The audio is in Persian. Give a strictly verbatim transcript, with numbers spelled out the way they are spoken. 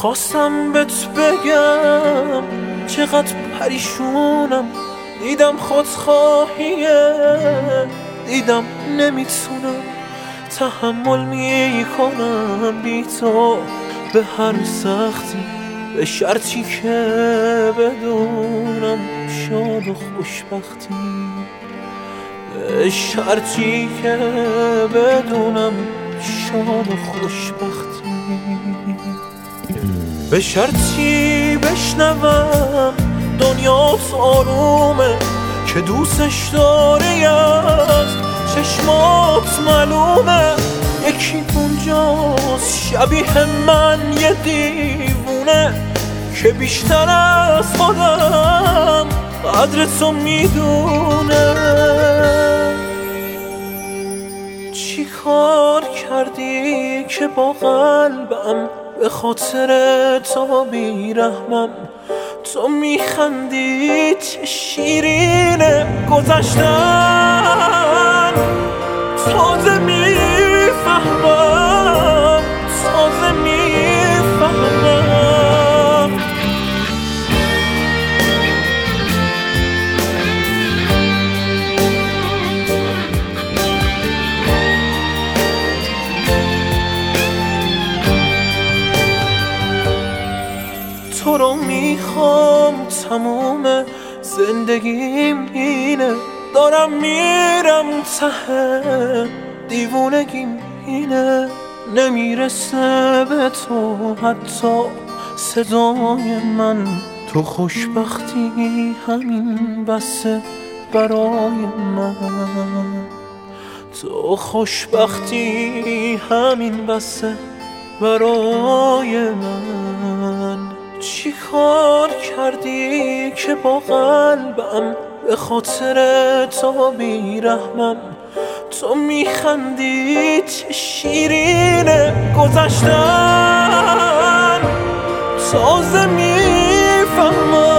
میخواستم بهت بگم چقدر پریشونم، دیدم خودخواهیه، دیدم نمیتونم تحمل میکنم بی تو به هر سختی، به شرطی که بدونم شاد و خوشبختی، به شرطی که بدونم شاد و خوشبختی، به شرطی بشنوم دنیات آرومه که دوستش داری، از چشمات معلومه یکی اونجاست شبیه من یه دیوونه که بیشتر از خودم قدر تو میدونه. چی کار کردی که با قلبم به خاطر تو بیرحمم؟ تو میخندی چه شیرینه گذشتن، تازه میفهمم، تازه میفهمم. تو رو میخوام تموم زندگیم اینه، دارم میرم ته دیوونگیم اینه، نمیرسه به تو حتی صدای من، تو خوشبختی همین بسه برای من، تو خوشبختی همین بسه برای من. چی کار کردی که با قلبم به خاطر تو بیرحمم؟ تو میخندی چه شیرینه گذشتن، تازه میفهمم.